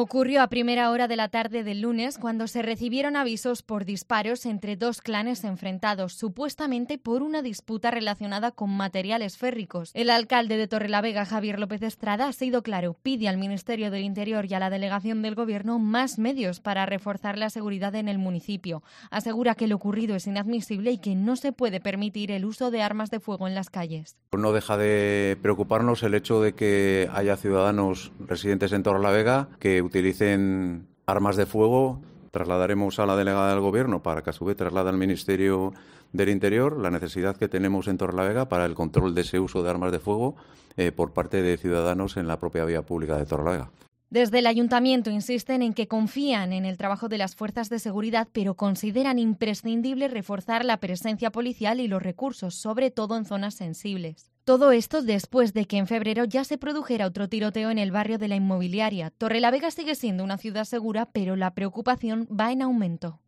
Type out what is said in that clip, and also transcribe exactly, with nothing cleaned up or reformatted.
Ocurrió a primera hora de la tarde del lunes cuando se recibieron avisos por disparos entre dos clanes enfrentados, supuestamente por una disputa relacionada con materiales férricos. El alcalde de Torrelavega, Javier López Estrada, ha sido claro, pide al Ministerio del Interior y a la delegación del Gobierno más medios para reforzar la seguridad en el municipio. Asegura que lo ocurrido es inadmisible y que no se puede permitir el uso de armas de fuego en las calles. No deja de preocuparnos el hecho de que haya ciudadanos residentes en Torrelavega que utilicen armas de fuego. Trasladaremos a la delegada del Gobierno para que a su vez traslade al Ministerio del Interior la necesidad que tenemos en Torrelavega para el control de ese uso de armas de fuego eh, por parte de ciudadanos en la propia vía pública de Torrelavega. Desde el Ayuntamiento insisten en que confían en el trabajo de las fuerzas de seguridad, pero consideran imprescindible reforzar la presencia policial y los recursos, sobre todo en zonas sensibles. Todo esto después de que en febrero ya se produjera otro tiroteo en el barrio de la Inmobiliaria. Torrelavega sigue siendo una ciudad segura, pero la preocupación va en aumento.